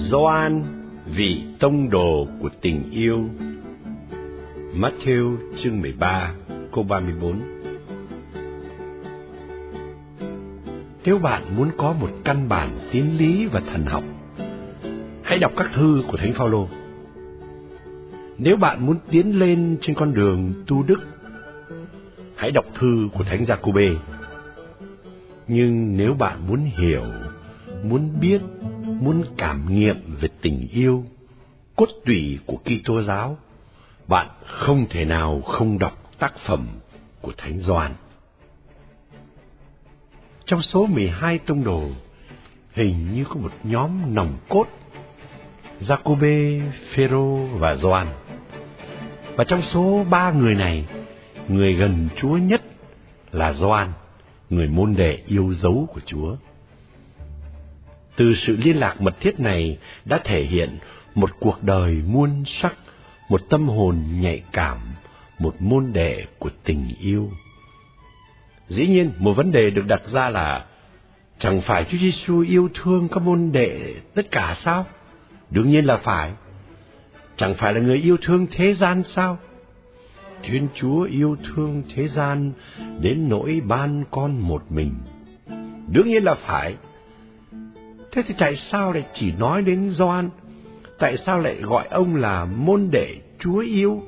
Gioan, vị tông đồ của tình yêu. Matthew chương 13, câu 34. Nếu bạn muốn có một căn bản tín lý và thần học, hãy đọc các thư của Thánh Phaolô. Nếu bạn muốn tiến lên trên con đường tu đức, hãy đọc thư của Thánh Giacôbê. Nhưng nếu bạn muốn hiểu, muốn biết, muốn cảm nghiệm về tình yêu, cốt tủy của Kitô giáo, bạn không thể nào không đọc tác phẩm của Thánh Gioan. Trong số 12 tông đồ, hình như có một nhóm nòng cốt: Giacôbê, Phêrô và Gioan. Và trong số 3 người này, người gần Chúa nhất là Gioan, người môn đệ yêu dấu của Chúa. Từ sự liên lạc mật thiết này đã thể hiện một cuộc đời muôn sắc, một tâm hồn nhạy cảm, một môn đệ của tình yêu. Dĩ nhiên, một vấn đề được đặt ra là chẳng phải Chúa Giêsu yêu thương các môn đệ tất cả sao? Đương nhiên là phải. Chẳng phải là người yêu thương thế gian sao? Thiên Chúa yêu thương thế gian đến nỗi ban con một mình. Đương nhiên là phải. Thế thì tại sao lại chỉ nói đến Gioan? Tại sao lại gọi ông là môn đệ Chúa yêu?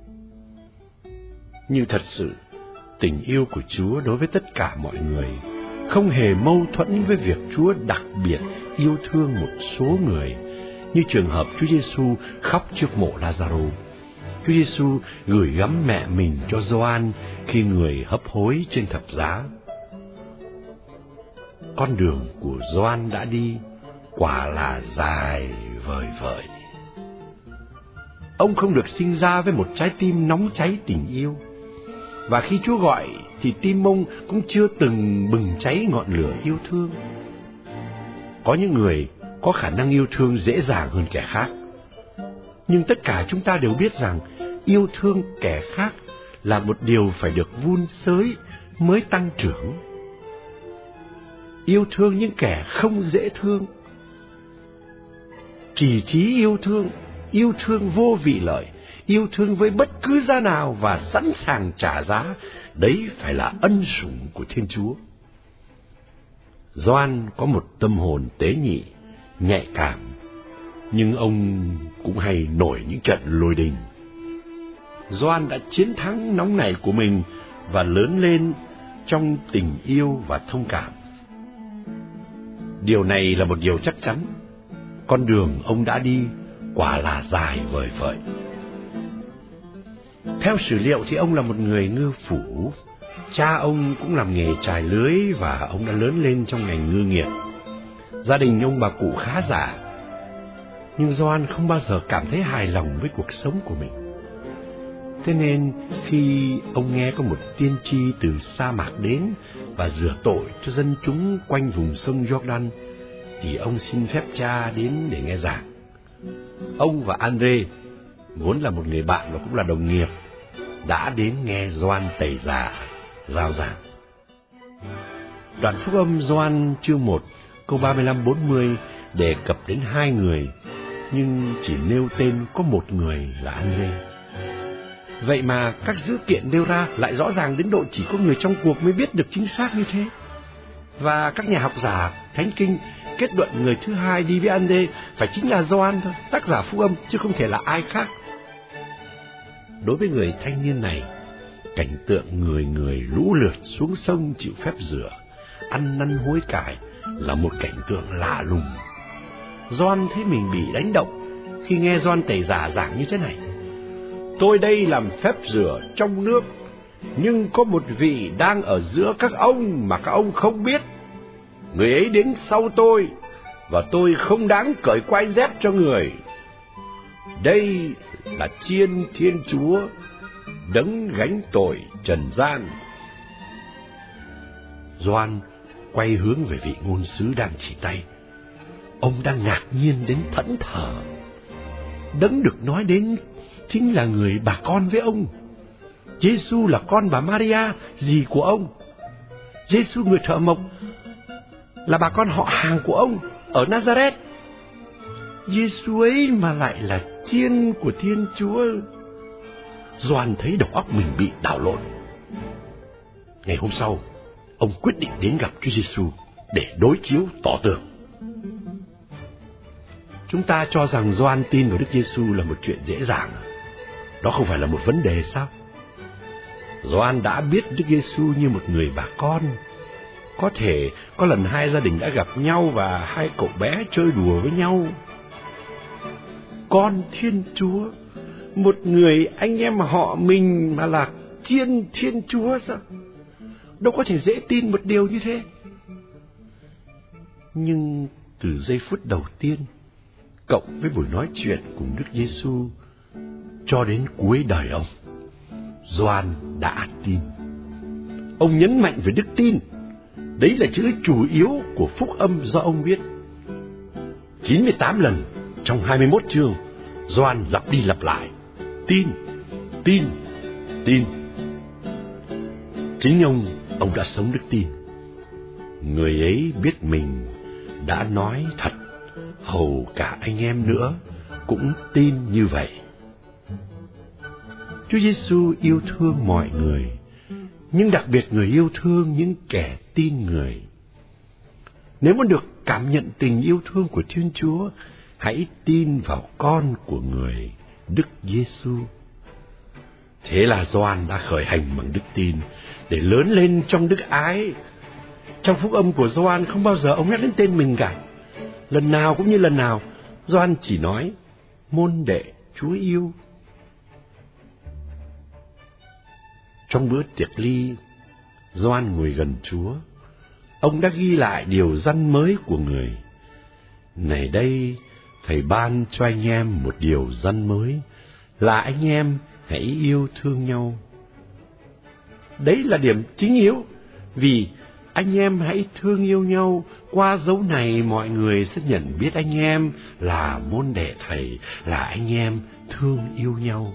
Nhưng thật sự, tình yêu của Chúa đối với tất cả mọi người không hề mâu thuẫn với việc Chúa đặc biệt yêu thương một số người, như trường hợp Chúa Giêsu khóc trước mộ Lazaro. Chúa Giêsu gửi gắm mẹ mình cho Gioan khi người hấp hối trên thập giá. Con đường của Gioan đã đi quả là dài vời vợi. Ông không được sinh ra với một trái tim nóng cháy tình yêu, và khi Chúa gọi thì tim ông cũng chưa từng bừng cháy ngọn lửa yêu thương. Có những người có khả năng yêu thương dễ dàng hơn kẻ khác, nhưng tất cả chúng ta đều biết rằng yêu thương kẻ khác là một điều phải được vun xới mới tăng trưởng. Yêu thương những kẻ không dễ thương, chỉ thí yêu thương vô vị lợi, yêu thương với bất cứ giá nào và sẵn sàng trả giá, đấy phải là ân sủng của Thiên Chúa. Gioan có một tâm hồn tế nhị, nhạy cảm, nhưng ông cũng hay nổi những trận lôi đình. Gioan đã chiến thắng nóng nảy của mình và lớn lên trong tình yêu và thông cảm. Điều này là một điều chắc chắn. Con đường ông đã đi quả là dài vời vợi. Theo sử liệu thì ông là một người ngư phủ. Cha ông cũng làm nghề chài lưới và ông đã lớn lên trong ngành ngư nghiệp. Gia đình ông bà cụ khá giả. Nhưng Gioan không bao giờ cảm thấy hài lòng với cuộc sống của mình. Thế nên khi ông nghe có một tiên tri từ sa mạc đến và rửa tội cho dân chúng quanh vùng sông Jordan, thì ông xin phép cha đến để nghe giảng. Ông và Andre, vốn là một người bạn và cũng là đồng nghiệp, đã đến nghe Gioan tẩy giả rao giảng. Đoạn phúc âm Gioan chương 1 câu 35-40 đề cập đến 2 người, nhưng chỉ nêu tên có một người là Andre. Vậy mà các dữ kiện nêu ra lại rõ ràng đến độ chỉ có người trong cuộc mới biết được chính xác như thế. Và các nhà học giả Thánh Kinh kết luận người thứ hai đi với Andre phải chính là Gioan thôi, tác giả phúc âm, chứ không thể là ai khác. Đối với người thanh niên này, cảnh tượng người người lũ lượt xuống sông chịu phép rửa, ăn năn hối cải là một cảnh tượng lạ lùng. Gioan thấy mình bị đánh động khi nghe Gioan tẩy giả giảng như thế này: tôi đây làm phép rửa trong nước, nhưng có một vị đang ở giữa các ông mà các ông không biết. Người ấy đến sau tôi, và tôi không đáng cởi quai dép cho người. Đây là Chiên Thiên Chúa, đấng gánh tội trần gian. Gioan quay hướng về vị ngôn sứ đang chỉ tay. Ông đang ngạc nhiên đến thẫn thờ. Đấng được nói đến chính là người bà con với ông. Giêsu là con bà Maria, dì của ông. Giêsu người thợ mộc là bà con họ hàng của ông ở Nazareth. Giêsu ấy mà lại là chiên của Thiên Chúa. Gioan thấy đầu óc mình bị đảo lộn. Ngày hôm sau, ông quyết định đến gặp Chúa Giêsu để đối chiếu tỏ tường. Chúng ta cho rằng Gioan tin vào Đức Giêsu là một chuyện dễ dàng. Đó không phải là một vấn đề sao? Gioan đã biết Đức Giêsu như một người bà con. Có thể có lần hai gia đình đã gặp nhau và hai cậu bé chơi đùa với nhau. Con Thiên Chúa, một người anh em họ mình mà là chiên Thiên Chúa sao? Đâu có thể dễ tin một điều như thế. Nhưng từ giây phút đầu tiên, cộng với buổi nói chuyện cùng Đức Giêsu cho đến cuối đời ông, Gioan đã tin. Ông nhấn mạnh về đức tin. Đấy là chữ chủ yếu của phúc âm do ông viết. 98 lần trong 21 chương, Gioan lặp đi lặp lại: tin, tin, tin. Chính ông đã sống đức tin. Người ấy biết mình đã nói thật, hầu cả anh em nữa cũng tin như vậy. Chúa Giêsu yêu thương mọi người, nhưng đặc biệt người yêu thương những kẻ tin người. Nếu muốn được cảm nhận tình yêu thương của Thiên Chúa, hãy tin vào con của người, Đức Giêsu. Thế là Gioan đã khởi hành bằng đức tin để lớn lên trong đức ái. Trong phúc âm của Gioan không bao giờ ông nhắc đến tên mình cả. Lần nào cũng như lần nào, Gioan chỉ nói: môn đệ Chúa yêu. Trong bữa tiệc ly, Gioan ngồi gần Chúa. Ông đã ghi lại điều răn mới của người. Này đây, Thầy ban cho anh em một điều răn mới, là anh em hãy yêu thương nhau. Đấy là điểm chính yếu, vì anh em hãy thương yêu nhau. Qua dấu này mọi người sẽ nhận biết anh em là môn đệ Thầy, là anh em thương yêu nhau.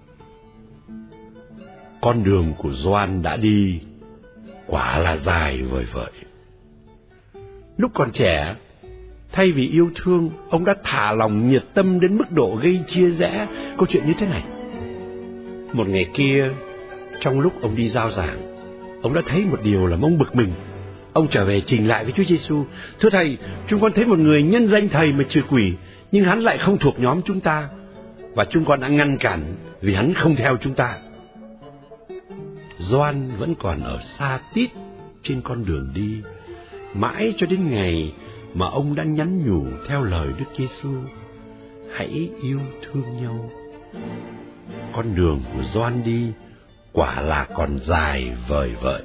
Con đường của Gioan đã đi quả là dài vời vợi. Lúc còn trẻ, thay vì yêu thương, ông đã thả lòng nhiệt tâm đến mức độ gây chia rẽ. Câu chuyện như thế này: một ngày kia, trong lúc ông đi rao giảng, ông đã thấy một điều làm ông bực mình. Ông trở về trình lại với Chúa Giêsu: thưa Thầy, chúng con thấy một người nhân danh Thầy mà trừ quỷ, nhưng hắn lại không thuộc nhóm chúng ta, và chúng con đã ngăn cản vì hắn không theo chúng ta. Gioan vẫn còn ở xa tít trên con đường đi, mãi cho đến ngày mà ông đã nhắn nhủ theo lời Đức Giêsu: hãy yêu thương nhau. Con đường của Gioan đi quả là còn dài vời vợi.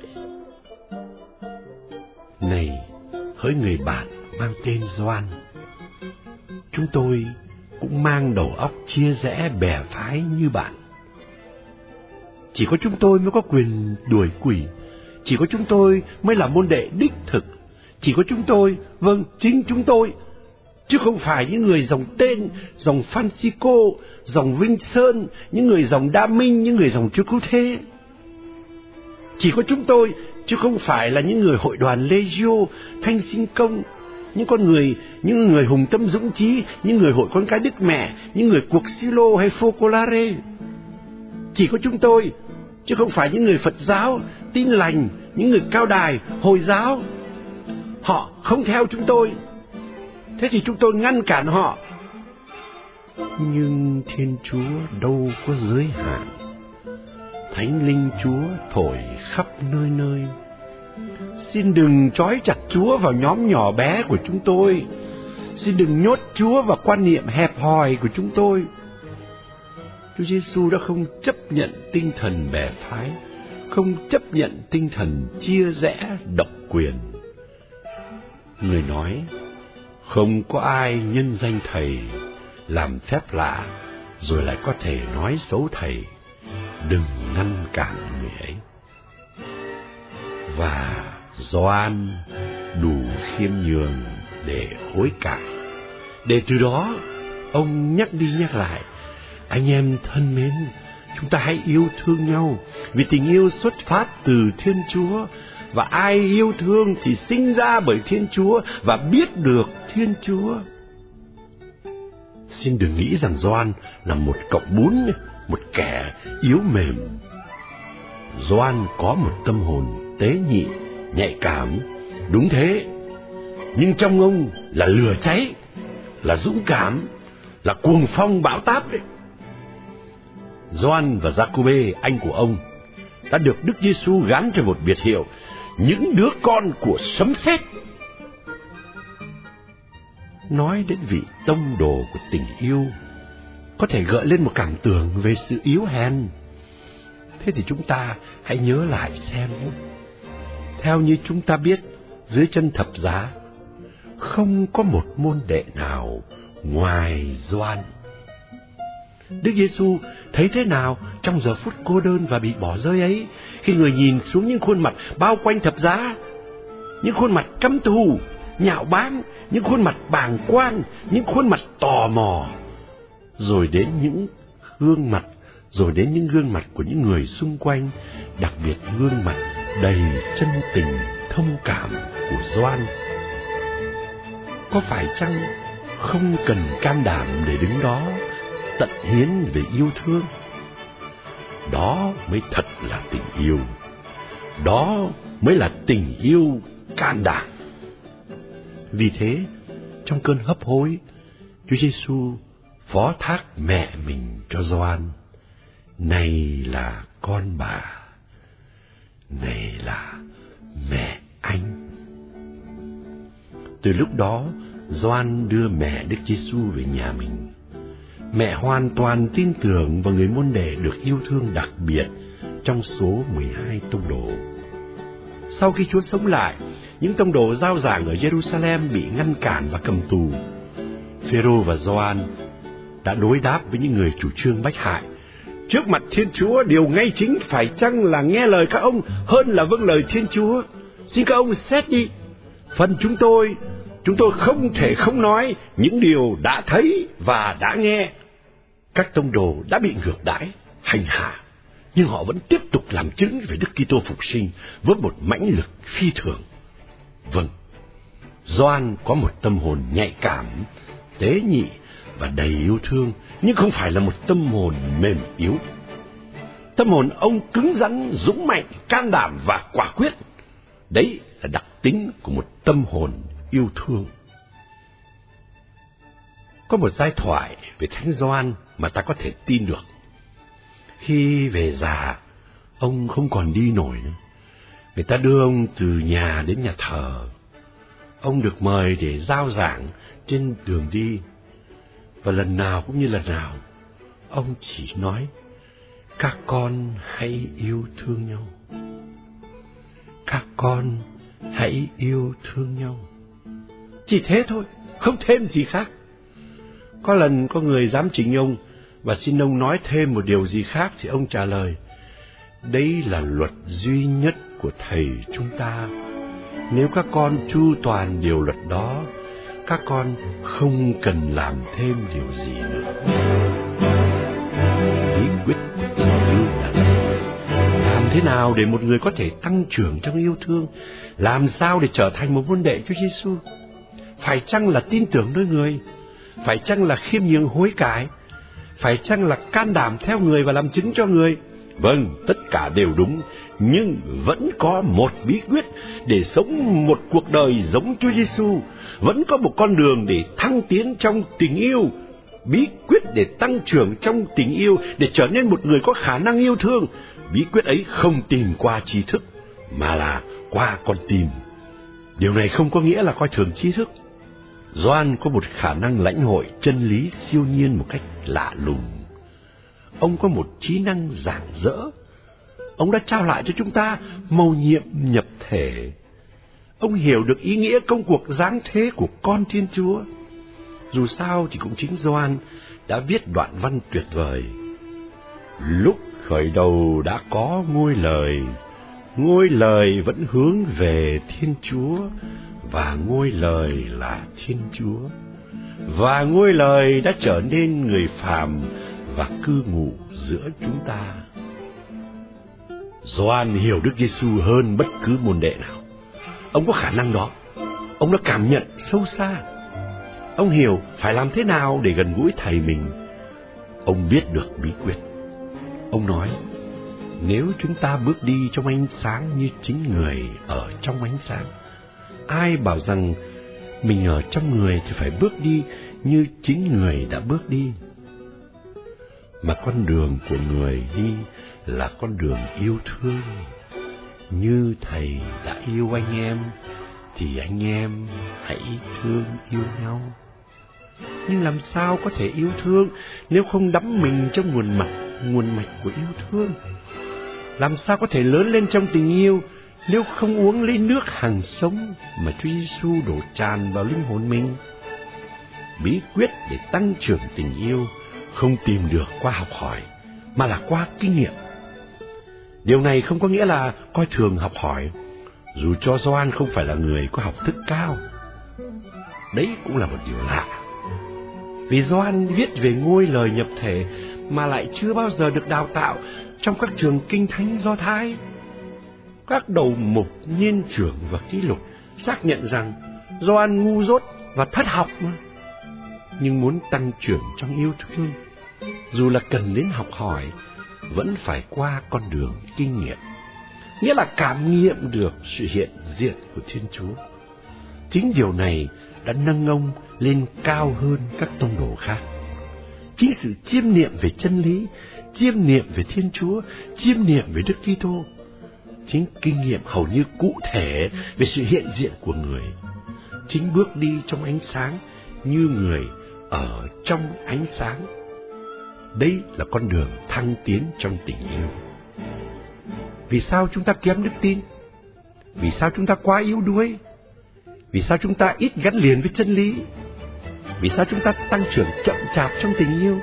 Này, hỡi người bạn mang tên Gioan, chúng tôi cũng mang đầu óc chia rẽ bè phái như bạn. Chỉ có chúng tôi mới có quyền đuổi quỷ, chỉ có chúng tôi mới là môn đệ đích thực, chỉ có chúng tôi, vâng, chính chúng tôi, chứ không phải những người dòng tên, dòng Francisco, dòng Vinh Sơn, những người dòng Đa Minh, những người dòng Chúa Cứu Thế. Chỉ có chúng tôi, chứ không phải là những người hội đoàn Legio, Thanh Sinh Công, những người hùng tâm dũng chí, những người hội con cái Đức Mẹ, những người cuộc Silo hay Focolare. Chỉ có chúng tôi, chứ không phải những người Phật giáo, Tin Lành, những người Cao Đài, Hồi giáo. Họ không theo chúng tôi, thế thì chúng tôi ngăn cản họ. Nhưng Thiên Chúa đâu có giới hạn. Thánh Linh Chúa thổi khắp nơi nơi. Xin đừng trói chặt Chúa vào nhóm nhỏ bé của chúng tôi. Xin đừng nhốt Chúa vào quan niệm hẹp hòi của chúng tôi. Chúa Giêsu đã không chấp nhận tinh thần bè phái, không chấp nhận tinh thần chia rẽ độc quyền. Người nói: không có ai nhân danh Thầy làm phép lạ rồi lại có thể nói xấu Thầy. Đừng ngăn cản người ấy. Và Gioan đủ khiêm nhường để hối cải, để từ đó ông nhắc đi nhắc lại: anh em thân mến, chúng ta hãy yêu thương nhau, vì tình yêu xuất phát từ Thiên Chúa, và ai yêu thương thì sinh ra bởi Thiên Chúa và biết được Thiên Chúa. Xin đừng nghĩ rằng Gioan là một cậu bún, một kẻ yếu mềm. Gioan có một tâm hồn tế nhị, nhạy cảm, đúng thế. Nhưng trong ông là lửa cháy, là dũng cảm, là cuồng phong bão táp đấy. Gioan và Giacôbê, anh của ông, đã được Đức Giêsu gắn cho một biệt hiệu, những đứa con của sấm sét. Nói đến vị tông đồ của tình yêu, có thể gợi lên một cảm tưởng về sự yếu hèn. Thế thì chúng ta hãy nhớ lại xem. Theo như chúng ta biết, dưới chân thập giá không có một môn đệ nào ngoài Gioan. Đức Giêsu thấy thế nào trong giờ phút cô đơn và bị bỏ rơi ấy, khi người nhìn xuống những khuôn mặt bao quanh thập giá, những khuôn mặt căm thù, nhạo báng, những khuôn mặt bàng quan, những khuôn mặt tò mò, rồi đến những gương mặt của những người xung quanh, đặc biệt gương mặt đầy chân tình thông cảm của Gioan. Có phải chăng không cần can đảm để đứng đó tận hiến về yêu thương? Đó mới thật là tình yêu. Đó mới là tình yêu can đảm. Vì thế, trong cơn hấp hối, Chúa Giêsu phó thác mẹ mình cho Gioan. Này là con bà, này là mẹ anh. Từ lúc đó, Gioan đưa mẹ Đức Giêsu về nhà mình. Mẹ hoàn toàn tin tưởng vào người môn đệ được yêu thương đặc biệt trong số 12 tông đồ. Sau khi Chúa sống lại, những tông đồ rao giảng ở Jerusalem bị ngăn cản và cầm tù. Phêrô và Gioan đã đối đáp với những người chủ trương bách hại. Trước mặt Thiên Chúa, điều ngay chính phải chăng là nghe lời các ông hơn là vâng lời Thiên Chúa? Xin các ông xét đi. Phần chúng tôi không thể không nói những điều đã thấy và đã nghe. Các tông đồ đã bị ngược đãi, hành hạ, nhưng họ vẫn tiếp tục làm chứng về Đức Kitô phục sinh với một mãnh lực phi thường. Vâng, Gioan có một tâm hồn nhạy cảm, tế nhị và đầy yêu thương, nhưng không phải là một tâm hồn mềm yếu. Tâm hồn ông cứng rắn, dũng mạnh, can đảm và quả quyết. Đấy là đặc tính của một tâm hồn yêu thương. Có một giai thoại về Thánh Gioan mà ta có thể tin được. Khi về già, ông không còn đi nổi nữa. Người ta đưa ông từ nhà đến nhà thờ. Ông được mời để rao giảng trên đường đi. Và lần nào cũng như lần nào, ông chỉ nói: các con hãy yêu thương nhau. Các con hãy yêu thương nhau. Chỉ thế thôi, không thêm gì khác. Có lần có người dám trình ông và xin ông nói thêm một điều gì khác, thì ông trả lời: đấy là luật duy nhất của Thầy chúng ta. Nếu các con chu toàn điều luật đó, các con không cần làm thêm điều gì nữa. Bí quyết của tình yêu là làm thế nào để một người có thể tăng trưởng trong yêu thương? Làm sao để trở thành một môn đệ Chúa Giêsu? Phải chăng là tin tưởng nơi người? Phải chăng là khiêm nhường hối cải? Phải chăng là can đảm theo người và làm chứng cho người? Vâng, tất cả đều đúng, nhưng vẫn có một bí quyết để sống một cuộc đời giống Chúa Giêsu. Vẫn có một con đường để thăng tiến trong tình yêu. Bí quyết để tăng trưởng trong tình yêu, để trở nên một người có khả năng yêu thương. Bí quyết ấy không tìm qua tri thức, mà là qua con tim. Điều này không có nghĩa là coi thường tri thức. Gioan có một khả năng lãnh hội chân lý siêu nhiên một cách lạ lùng. Ông có một trí năng rạng rỡ. Ông đã trao lại cho chúng ta mầu nhiệm nhập thể. Ông hiểu được ý nghĩa công cuộc giáng thế của con Thiên Chúa. Dù sao thì cũng chính Gioan đã viết đoạn văn tuyệt vời: lúc khởi đầu đã có ngôi lời vẫn hướng về Thiên Chúa, và ngôi lời là Thiên Chúa, và ngôi lời đã trở nên người phàm và cư ngụ giữa chúng ta. Gioan hiểu Đức Giêsu hơn bất cứ môn đệ nào. Ông có khả năng đó. Ông đã cảm nhận sâu xa. Ông hiểu phải làm thế nào để gần gũi thầy mình. Ông biết được bí quyết. Ông nói, nếu chúng ta bước đi trong ánh sáng như chính người ở trong ánh sáng, ai bảo rằng mình ở trong người thì phải bước đi như chính người đã bước đi. Mà con đường của người đi là con đường yêu thương. Như thầy đã yêu anh em, thì anh em hãy thương yêu nhau. Nhưng làm sao có thể yêu thương nếu không đắm mình trong nguồn mạch của yêu thương? Làm sao có thể lớn lên trong tình yêu nếu không uống lấy nước hằng sống mà Chúa Giêsu đổ tràn vào linh hồn mình? Bí quyết để tăng trưởng tình yêu không tìm được qua học hỏi, mà là qua kinh nghiệm. Điều này không có nghĩa là coi thường học hỏi, dù cho Gioan không phải là người có học thức cao. Đấy cũng là một điều lạ. Vì Gioan viết về ngôi lời nhập thể mà lại chưa bao giờ được đào tạo trong các trường kinh thánh Do Thái. Các đầu mục, niên trưởng và ký lục xác nhận rằng Gioan ngu dốt và thất học mà. Nhưng muốn tăng trưởng trong yêu thương, dù là cần đến học hỏi, vẫn phải qua con đường kinh nghiệm, nghĩa là cảm nghiệm được sự hiện diện của Thiên Chúa. Chính điều này đã nâng ông lên cao hơn các tông đồ khác. Chính sự chiêm niệm về chân lý, chiêm niệm về Thiên Chúa, chiêm niệm về Đức Kitô, chính kinh nghiệm hầu như cụ thể về sự hiện diện của người, chính bước đi trong ánh sáng như người ở trong ánh sáng. Đây là con đường thăng tiến trong tình yêu. Vì sao chúng ta kém đức tin? Vì sao chúng ta quá yếu đuối? Vì sao chúng ta ít gắn liền với chân lý? Vì sao chúng ta tăng trưởng chậm chạp trong tình yêu?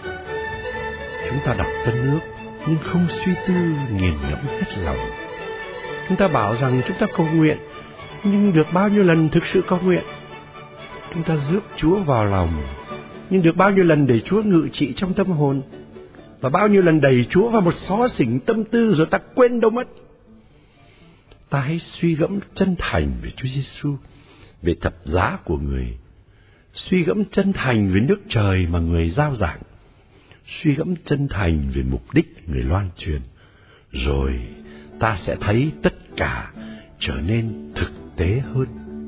Chúng ta đọc Tân Ước nhưng không suy tư nghiền ngẫm hết lòng. Chúng ta bảo rằng chúng ta cầu nguyện, nhưng được bao nhiêu lần thực sự cầu nguyện? Chúng ta rước Chúa vào lòng, nhưng được bao nhiêu lần để Chúa ngự trị trong tâm hồn? Và bao nhiêu lần đẩy Chúa vào một xó xỉnh tâm tư rồi ta quên đâu mất? Ta hãy suy gẫm chân thành về Chúa Giêsu, về thập giá của người, suy gẫm chân thành về nước trời mà người giao giảng, suy gẫm chân thành về mục đích người loan truyền, rồi ta sẽ thấy tất cả trở nên thực tế hơn.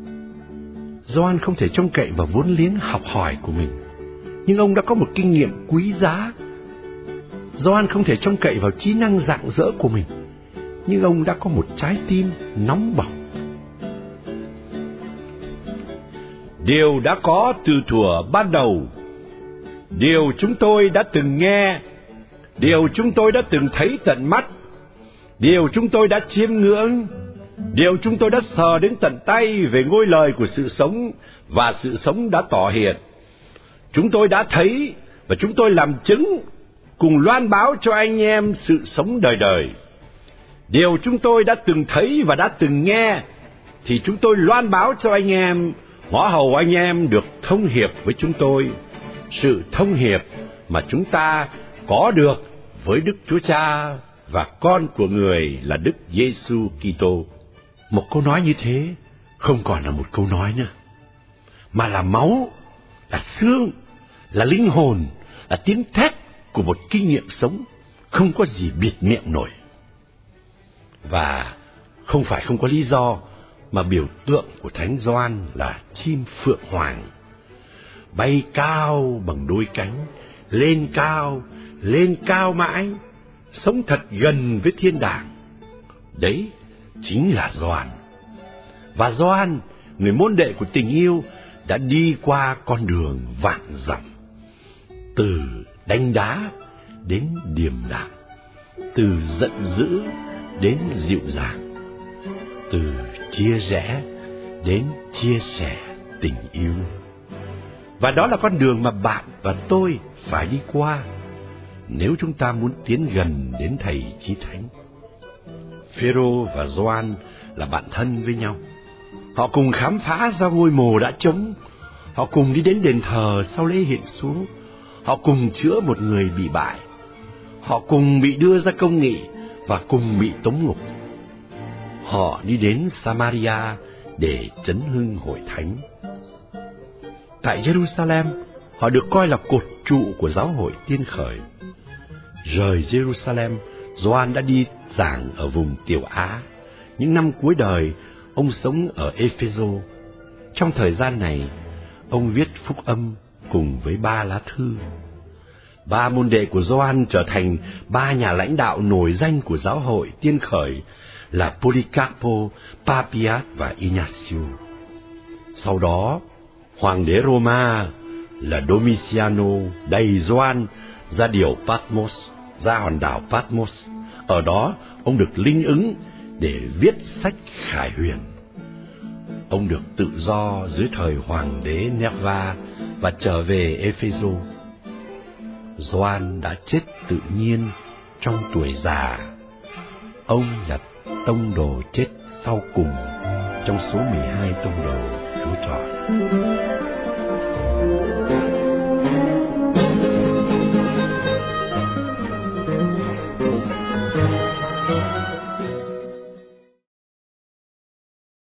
Gioan không thể trông cậy vào vốn liếng học hỏi của mình, nhưng ông đã có một kinh nghiệm quý giá. Gioan không thể trông cậy vào trí năng rạng rỡ của mình, nhưng ông đã có một trái tim nóng bỏng. Điều đã có từ thuở ban đầu, điều chúng tôi đã từng nghe, điều chúng tôi đã từng thấy tận mắt, điều chúng tôi đã chiêm ngưỡng, điều chúng tôi đã sờ đến tận tay về ngôi lời của sự sống, và sự sống đã tỏ hiện. Chúng tôi đã thấy và chúng tôi làm chứng, cùng loan báo cho anh em sự sống đời đời. Điều chúng tôi đã từng thấy và đã từng nghe thì chúng tôi loan báo cho anh em, ngõ hầu anh em được thông hiệp với chúng tôi, sự thông hiệp mà chúng ta có được với Đức Chúa Cha và con của người là Đức Giêsu Kitô. Một câu nói như thế không còn là một câu nói nữa, mà là máu, là xương, là linh hồn, là tiếng thét của một kinh nghiệm sống, không có gì bịt miệng nổi. Và không phải không có lý do mà biểu tượng của Thánh Gioan là chim phượng hoàng, bay cao bằng đôi cánh, lên cao mãi, sống thật gần với thiên đàng. Đấy chính là Gioan. Và Gioan, người môn đệ của tình yêu, đã đi qua con đường vạn dặm, từ đánh đá đến điềm đạm, từ giận dữ đến dịu dàng, từ chia rẽ đến chia sẻ tình yêu. Và đó là con đường mà bạn và tôi phải đi qua nếu chúng ta muốn tiến gần đến Thầy Chí Thánh. Phêrô và Gioan là bạn thân với nhau. Họ cùng khám phá ra ngôi mồ đã trống. Họ cùng đi đến đền thờ sau lễ hiện xuống. Họ cùng chữa một người bị bại. Họ cùng bị đưa ra công nghị và cùng bị tống ngục. Họ đi đến Samaria để chấn hưng hội thánh. tại Jerusalem, họ được coi là cột trụ của giáo hội Tiên Khởi. Rời Jerusalem, Gioan đã đi giảng ở vùng Tiểu Á. Những năm cuối đời, ông sống ở Epheso. Trong thời gian này, ông viết phúc âm cùng với 3 lá thư. 3 môn đệ của Gioan trở thành 3 nhà lãnh đạo nổi danh của giáo hội Tiên Khởi là Polycarpo, Papias và Ignacio. Sau đó, hoàng đế Roma là Domitiano đày Gioan ra ra hòn đảo Patmos. Ở đó, ông được linh ứng để viết sách Khải Huyền. Ông được tự do dưới thời hoàng đế Nerva và trở về Epheso. Gioan đã chết tự nhiên trong tuổi già. Ông là tông đồ chết sau cùng trong số 12 tông đồ Chúa Chọn.